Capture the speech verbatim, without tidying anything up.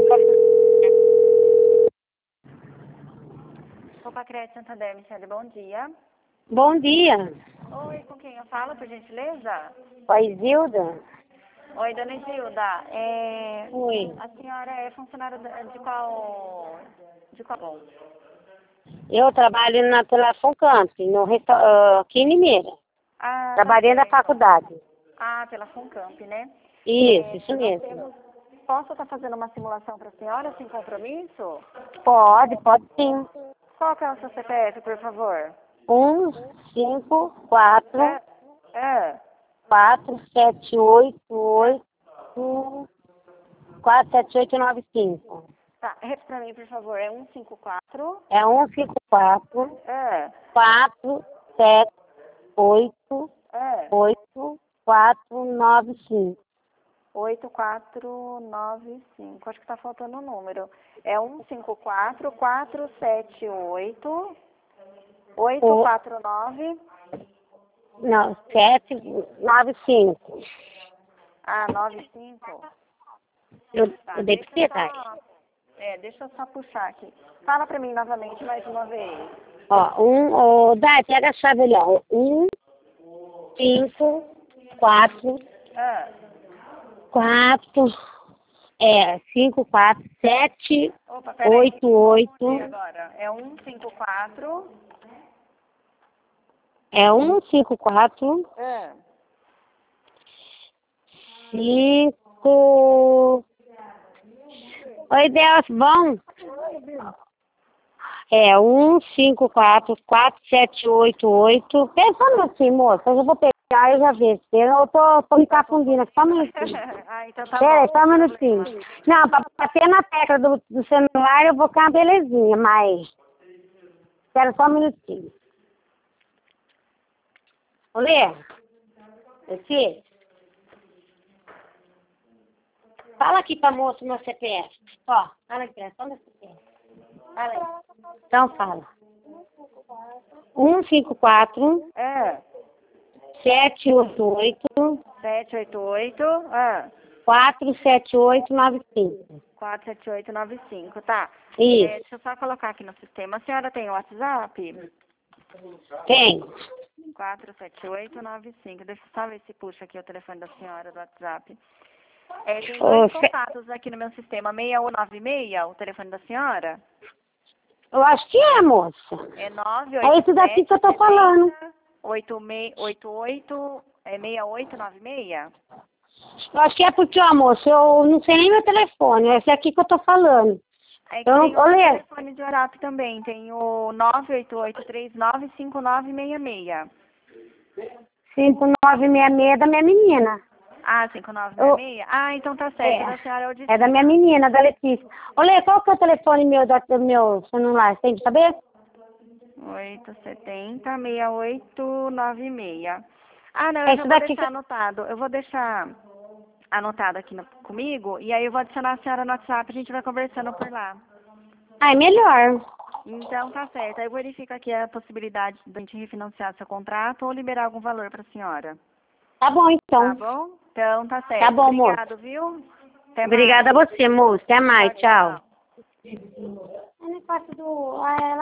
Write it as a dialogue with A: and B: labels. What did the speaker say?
A: Opa, Crédito Santander, Michele, bom dia.
B: Bom dia.
A: Oi, com quem eu falo, por gentileza?
B: Oi, Zilda.
A: Oi, dona Gilda. É...
B: Oi.
A: A senhora é funcionária da- de qual... De qual bom?
B: Eu trabalho na Telefone Camp, no resta... ah, aqui em Limeira.
A: Ah,
B: Trabalhei
A: tá
B: na
A: certo.
B: faculdade.
A: Ah, pela Funcamp, né?
B: Isso,
A: É,
B: isso
A: nós
B: mesmo.
A: temos... Posso estar fazendo uma simulação para a senhora, sem compromisso?
B: Pode, pode sim.
A: Qual que é o seu C P F, por favor?
B: Um, cinco, quatro,
A: É, é,
B: quatro, sete, oito, oito, quatro, sete, oito, nove, cinco.
A: tá, repita para mim, por favor. É um cinco quatro.
B: É um, cinco, quatro,
A: É,
B: quatro, sete, oito,
A: é.
B: oito, quatro, nove, cinco.
A: oito quatro nove cinco. Acho que tá faltando um número. É um cinco quatro quatro sete oito oito
B: O-
A: quatro nove.
B: Não, sete, nove, cinco.
A: Ah, nove cinco.
B: Eu,
A: Tá,
B: eu dei
A: deixa
B: pra
A: eu
B: você, Thay.
A: só. É, deixa eu só puxar aqui. Fala pra mim novamente mais uma vez.
B: Ó, um, ô, Dai, pega a chave ali, ó. Um, cinco, quatro,
A: Ah,
B: quatro, é, cinco, quatro, sete,
A: opa, peraí.
B: oito, oito,
A: Agora. É um cinco quatro.
B: é um, cinco, quatro,
A: Ah,
B: cinco. Oi, Deus, bom? É, um, cinco, quatro, quatro, sete, oito, oito. Pensando assim, moça, eu já vou pegar e já ver. Eu tô, tô me confundindo, só um minutinho.
A: ah, então tá
B: Pera aí,
A: bom.
B: só um
A: Não tem
B: minutinho.
A: problema.
B: Não, pra bater na tecla do, do celular eu vou ficar uma belezinha, mas... Espera só um minutinho. Ô, Lê, esse... Fala aqui pra moça o meu C P F. Ó, fala aqui, é só meu C P F. Fala aí. Então fala. um, cinco, quatro,
A: É.
B: sete, oito, oito,
A: sete oito oito. Ah.
B: quatro, sete, oito, nove, cinco.
A: quatro sete oito nove cinco, tá.
B: Isso.
A: É, deixa eu só colocar aqui no sistema. A senhora tem o WhatsApp?
B: Tem.
A: quatro sete oito nove cinco. Deixa eu só ver se puxa aqui o telefone da senhora do WhatsApp. É, tem dois
B: Ô, Fe-
A: contatos aqui no meu sistema. seis um nove seis, o telefone da senhora.
B: Eu acho que é, moça.
A: É nove
B: É
A: oito
B: esse daqui que eu tô
A: sete
B: falando.
A: oito oito oito, é seis oito nove seis.
B: Eu acho que é porque, ó, moça, eu não sei nem meu telefone. Esse aqui que eu tô falando.
A: É que
B: Eu
A: tem
B: não... Ô,
A: outro
B: Lê,
A: telefone de WhatsApp também. Tem o nove oito oito três nove cinco nove seis seis.
B: cinco nove seis seis da minha menina.
A: Ah, cinco nove
B: Eu...
A: seis seis? Ah, então tá certo.
B: É.
A: Da senhora é o de
B: É da minha
A: cima.
B: menina, da Letícia. Ô, Lê, qual que é o telefone meu, da, do meu celular? Você tem que saber?
A: oito sete zero, seis oito nove seis. Ah, não, eu já
B: Esse
A: vou
B: daqui
A: deixar
B: que...
A: anotado. Eu vou deixar anotado aqui no- comigo e aí eu vou adicionar a senhora no WhatsApp e a gente vai conversando por lá.
B: Ah, é melhor.
A: Então tá certo. Aí eu verifico aqui a possibilidade de a gente refinanciar seu contrato ou liberar algum valor para a senhora.
B: Tá bom,
A: Tá
B: então.
A: bom? Então tá certo.
B: Tá bom, moço.
A: Obrigado, viu? Até mais.
B: Obrigada a você, moço. Até mais.
A: Tchau,
B: Tchau.
A: tchau.
B: É negócio do... ah, ela